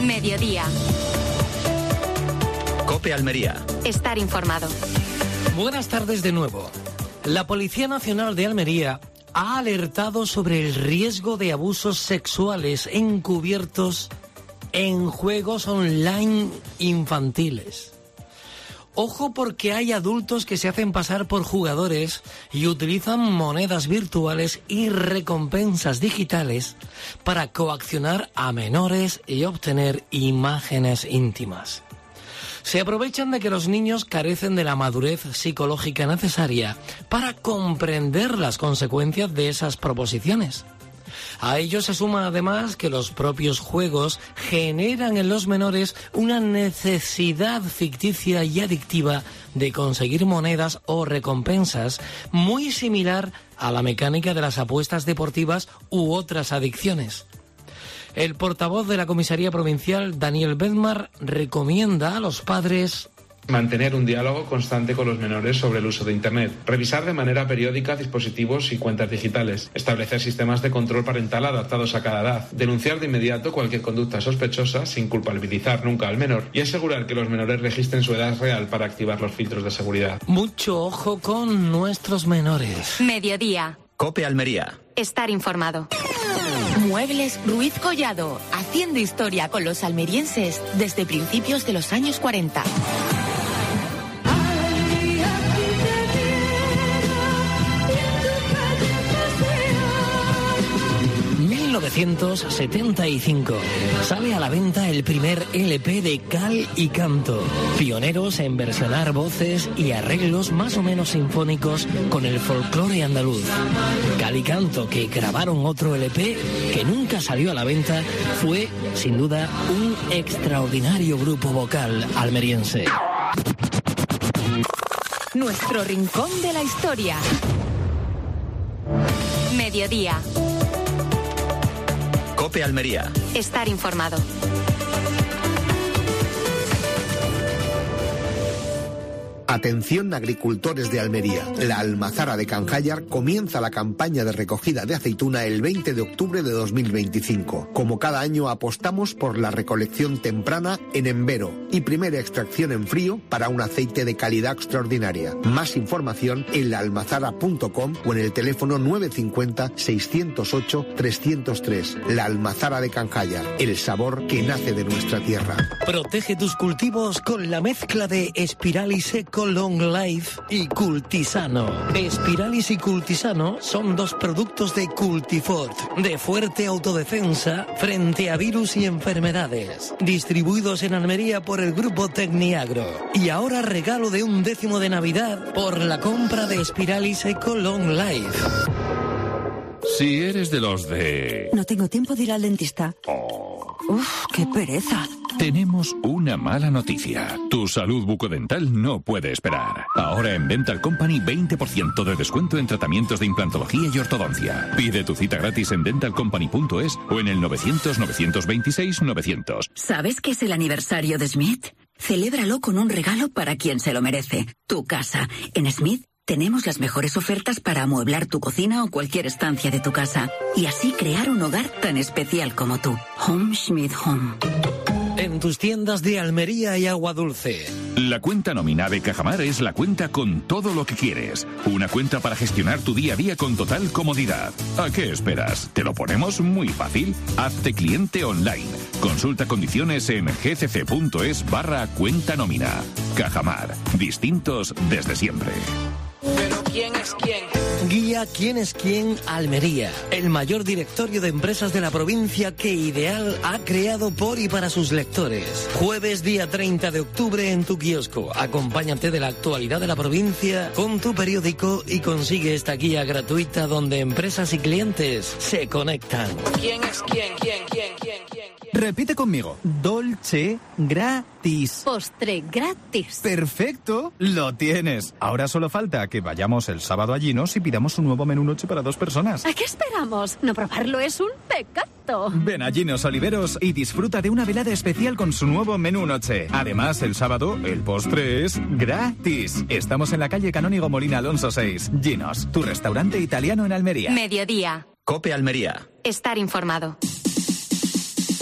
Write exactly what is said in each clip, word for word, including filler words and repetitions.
Mediodía. COPE Almería. Estar informado. Buenas tardes de nuevo. La Policía Nacional de Almería ha alertado sobre el riesgo de abusos sexuales encubiertos en juegos online infantiles. Ojo, porque hay adultos que se hacen pasar por jugadores y utilizan monedas virtuales y recompensas digitales para coaccionar a menores y obtener imágenes íntimas. Se aprovechan de que los niños carecen de la madurez psicológica necesaria para comprender las consecuencias de esas proposiciones. A ello se suma además que los propios juegos generan en los menores una necesidad ficticia y adictiva de conseguir monedas o recompensas, muy similar a la mecánica de las apuestas deportivas u otras adicciones. El portavoz de la Comisaría Provincial, Daniel Bedmar, recomienda a los padres mantener un diálogo constante con los menores sobre el uso de Internet, revisar de manera periódica dispositivos y cuentas digitales, establecer sistemas de control parental adaptados a cada edad, denunciar de inmediato cualquier conducta sospechosa sin culpabilizar nunca al menor y asegurar que los menores registren su edad real para activar los filtros de seguridad. Mucho ojo con nuestros menores. Mediodía. COPE Almería. Estar informado. Muebles Ruiz Collado, haciendo historia con los almerienses desde principios de los años cuarenta. mil novecientos setenta y cinco. Sale a la venta el primer L P de Cal y Canto, pioneros en versionar voces y arreglos más o menos sinfónicos con el folclore andaluz. Cal y Canto, que grabaron otro L P que nunca salió a la venta, fue, sin duda, un extraordinario grupo vocal almeriense. Nuestro rincón de la historia. Mediodía. COPE Almería. Estar informado. Atención, agricultores de Almería. La Almazara de Canjayar comienza la campaña de recogida de aceituna el veinte de octubre de dos mil veinticinco. Como cada año, apostamos por la recolección temprana en embero y primera extracción en frío para un aceite de calidad extraordinaria. Más información en la almazara punto com o en el teléfono nueve cinco cero, seis cero ocho, tres cero tres. La Almazara de Canjayar, el sabor que nace de nuestra tierra. Protege tus cultivos con la mezcla de Spiralis Eco Long Life y Cultisano. Spiralis y Cultisano son dos productos de Cultifort, de fuerte autodefensa frente a virus y enfermedades, distribuidos en Almería por el grupo Tecniagro. Y ahora regalo de un décimo de Navidad por la compra de Spiralis Eco Long Life. Si eres de los de... No tengo tiempo de ir al dentista. Oh. Uf, qué pereza. Tenemos una mala noticia. Tu salud bucodental no puede esperar. Ahora en Dental Company, veinte por ciento de descuento en tratamientos de implantología y ortodoncia. Pide tu cita gratis en dental company punto es o en el novecientos, novecientos veintiséis, novecientos. ¿Sabes qué es el aniversario de Smith? Celébralo con un regalo para quien se lo merece. Tu casa. En Smith tenemos las mejores ofertas para amueblar tu cocina o cualquier estancia de tu casa. Y así crear un hogar tan especial como tú. Home Smith Home. En tus tiendas de Almería y Agua Dulce. La cuenta nómina de Cajamar es la cuenta con todo lo que quieres. Una cuenta para gestionar tu día a día con total comodidad. ¿A qué esperas? ¿Te lo ponemos muy fácil? Hazte cliente online. Consulta condiciones en gcc.es barra cuenta nómina. Cajamar. Distintos desde siempre. Pero ¿quién es quién? Guía ¿Quién es quién? Almería, el mayor directorio de empresas de la provincia que Ideal ha creado por y para sus lectores. Jueves día treinta de octubre en tu kiosco. Acompáñate de la actualidad de la provincia con tu periódico y consigue esta guía gratuita donde empresas y clientes se conectan. ¿Quién es quién? ¿Quién? ¿Quién? ¿Quién? ¿Quién? Repite conmigo. Dolce gratis. Postre gratis. Perfecto, lo tienes. Ahora solo falta que vayamos el sábado a Ginos y pidamos un nuevo menú noche para dos personas. ¿A qué esperamos? No probarlo es un pecado. Ven a Ginos Oliveros y disfruta de una velada especial con su nuevo menú noche. Además, el sábado, el postre es gratis. Estamos en la calle Canónigo Molina Alonso seis. Ginos, tu restaurante italiano en Almería. Mediodía. COPE Almería. Estar informado.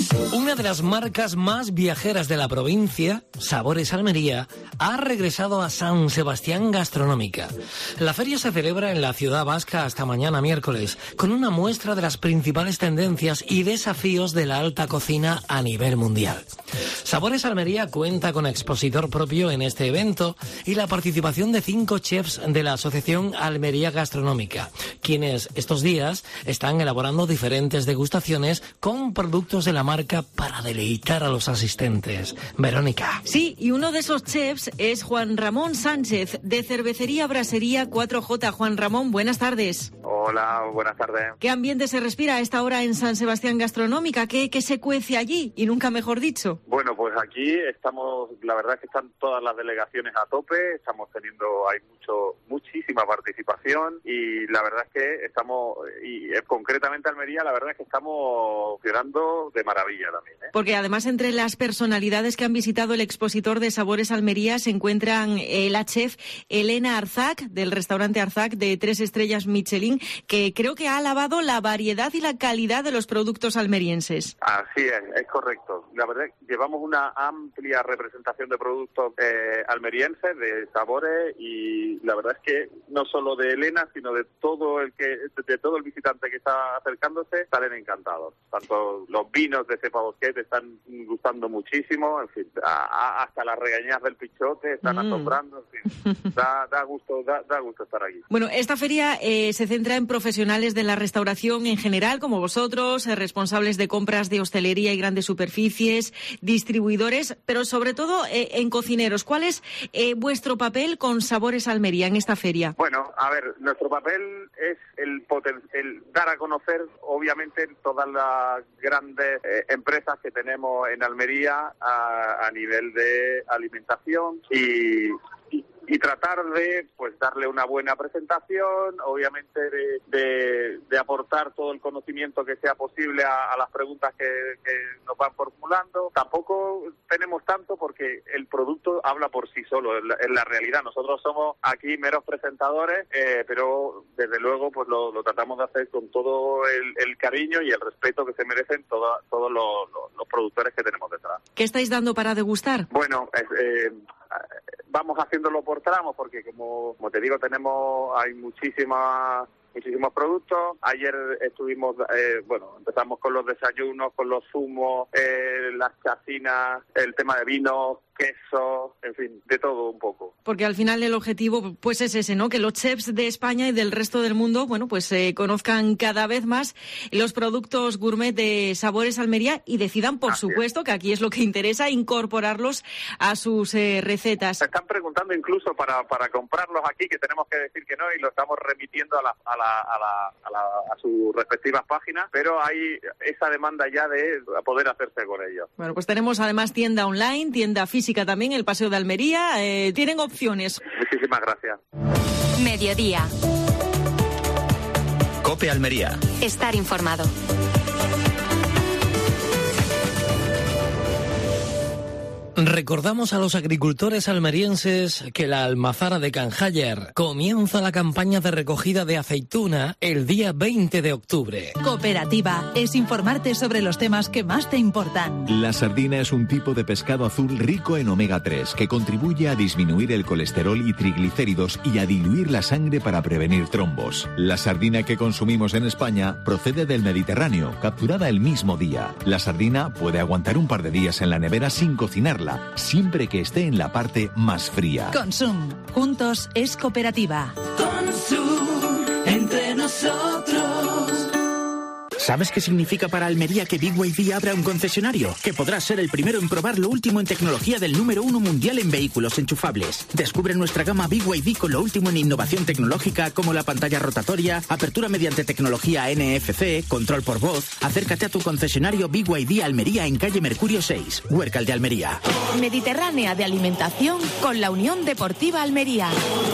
Una de las marcas más viajeras de la provincia, Sabores Almería, ha regresado a San Sebastián Gastronómica. La feria se celebra en la ciudad vasca hasta mañana miércoles, con una muestra de las principales tendencias y desafíos de la alta cocina a nivel mundial. Sabores Almería cuenta con expositor propio en este evento y la participación de cinco chefs de la Asociación Almería Gastronómica, quienes estos días están elaborando diferentes degustaciones con productos de la marca para deleitar a los asistentes. Verónica. Sí, y uno de esos chefs es Juan Ramón Sánchez, de Cervecería Brasería cuatro J. Juan Ramón, buenas tardes. Hola, buenas tardes. ¿Qué ambiente se respira a esta hora en San Sebastián Gastronómica? ¿Qué, qué se cuece allí? Y nunca mejor dicho. Bueno, pues aquí estamos, la verdad es que están todas las delegaciones a tope, estamos teniendo, hay mucho, muchísima participación y la verdad es que estamos, y eh, concretamente Almería, la verdad es que estamos funcionando de maravilla también, ¿eh? Porque además entre las personalidades que han visitado el expositor de Sabores Almería se encuentran eh, la chef Elena Arzac, del restaurante Arzac de tres estrellas Michelin, que creo que ha alabado la variedad y la calidad de los productos almerienses. Así es, es correcto. La verdad es que llevamos una amplia representación de productos eh, almerienses, de sabores, y la verdad es que no solo de Elena, sino de todo el que de todo el visitante que está acercándose, salen encantados. Tanto los vinos de Cepa Bosquet están gustando muchísimo, en fin, a, a, hasta las regañas del pichote están mm. asombrando, en fin, da, da gusto, da, da gusto estar aquí. Bueno, esta feria eh, se centra en profesionales de la restauración en general, como vosotros, eh, responsables de compras de hostelería y grandes superficies, distribuidores, pero sobre todo eh, en cocineros. ¿Cuál es eh, vuestro papel con Sabores Almería en esta feria? Bueno, a ver, nuestro papel es el, poten- el dar a conocer, obviamente, todas las grandes eh, empresas que tenemos en Almería a, a nivel de alimentación y, y, y tratar de pues darle una buena presentación, obviamente de, de, de aportar todo el conocimiento que sea posible a, a las preguntas que, que nos van formulando. Tampoco tenemos tanto porque el producto habla por sí solo, en la, en la realidad. Nosotros somos aquí meros presentadores, eh, pero desde luego pues lo, lo tratamos de hacer con todo el, el cariño y el respeto que se merecen toda, todos los, los, los productores que tenemos detrás. ¿Qué estáis dando para degustar? Bueno, es, eh, vamos haciéndolo por tramos porque como, como te digo tenemos hay muchísimas muchísimos productos. Ayer estuvimos, eh, bueno, empezamos con los desayunos, con los zumos, eh, las chacinas, el tema de vinos, queso, en fin, de todo un poco. Porque al final el objetivo pues es ese, ¿no? Que los chefs de España y del resto del mundo, bueno, pues eh, conozcan cada vez más los productos gourmet de Sabores Almería y decidan, por Así supuesto, es. que aquí es lo que interesa, incorporarlos a sus eh, recetas. Se están preguntando incluso para, para comprarlos aquí, que tenemos que decir que no, y lo estamos remitiendo a la, a la, a la, a la, a sus respectivas páginas, pero hay esa demanda ya de poder hacerse con ellos. Bueno, pues tenemos además tienda online, tienda física también, el Paseo de Almería, eh, tienen opciones. Muchísimas gracias. Mediodía. COPE Almería. Estar informado. Recordamos a los agricultores almerienses que la Almazara de Canjayar comienza la campaña de recogida de aceituna el día veinte de octubre. Cooperativa es informarte sobre los temas que más te importan. La sardina es un tipo de pescado azul rico en omega tres que contribuye a disminuir el colesterol y triglicéridos y a diluir la sangre para prevenir trombos. La sardina que consumimos en España procede del Mediterráneo, capturada el mismo día. La sardina puede aguantar un par de días en la nevera sin cocinarla, siempre que esté en la parte más fría. Consum. Juntos es cooperativa. Consum. Entre nosotros. ¿Sabes qué significa para Almería que B Y D abra un concesionario? Que podrás ser el primero en probar lo último en tecnología del número uno mundial en vehículos enchufables. Descubre nuestra gama B Y D con lo último en innovación tecnológica como la pantalla rotatoria, apertura mediante tecnología N F C, control por voz. Acércate a tu concesionario B Y D Almería en calle Mercurio seis, Huércal de Almería. Mediterránea de alimentación con la Unión Deportiva Almería.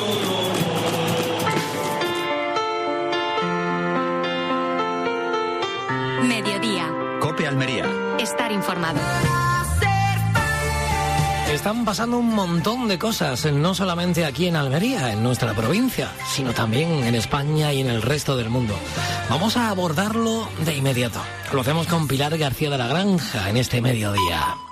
Mediodía. COPE Almería. Estar informado. Están pasando un montón de cosas, no solamente aquí en Almería, en nuestra provincia, sino también en España y en el resto del mundo. Vamos a abordarlo de inmediato. Lo hacemos con Pilar García de la Granja en este mediodía.